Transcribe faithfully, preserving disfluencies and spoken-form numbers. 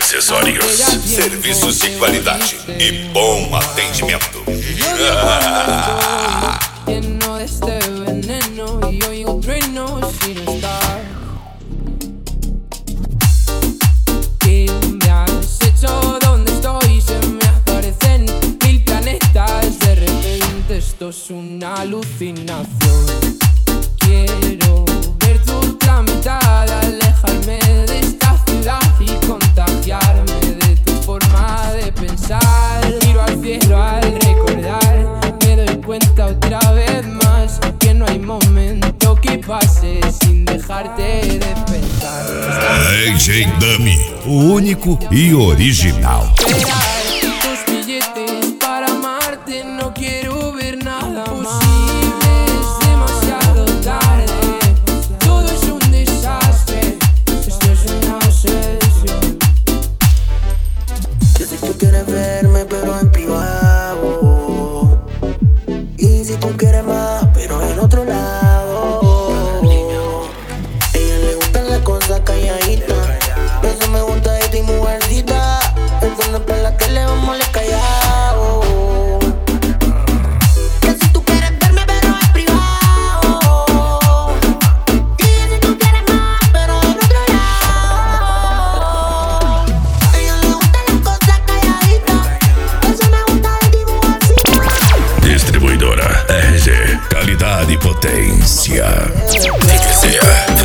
acessórios, serviços de qualidade e bom atendimento. Lleno de este veneno y oigo trueno sin estar. ¿Qué me has hecho? ¿Dónde estoy? Se me aparecen mil planetas. De repente esto es una alucinación. Quiero ver tu otra mitad, alejarme de esta ciudad y contagiarme de tu forma de pensar. Miro al cielo al recordar, me doy cuenta otra vez más que no hay momento que pase sin dejarte de pensar. D J Dummy, o único e original. Esperar tus billetes para amarte, no quiero ver nada posible, es demasiado tarde, todo es un desastre, esto es una obsesión. Yo sé que tú quieres verme pero en privado, y si tú quieres más pero en otro lado. A ella le gustan las cosas calladitas, eso me gusta de ti mujercita, pensando por la que le vamos a callado. Que si tú quieres verme pero en privado, y si tú quieres más pero en otro lado. A ella le gustan las cosas calladitas, eso me gusta de ti mujercita. Distribuidora R G, qualidade e potência. D J C A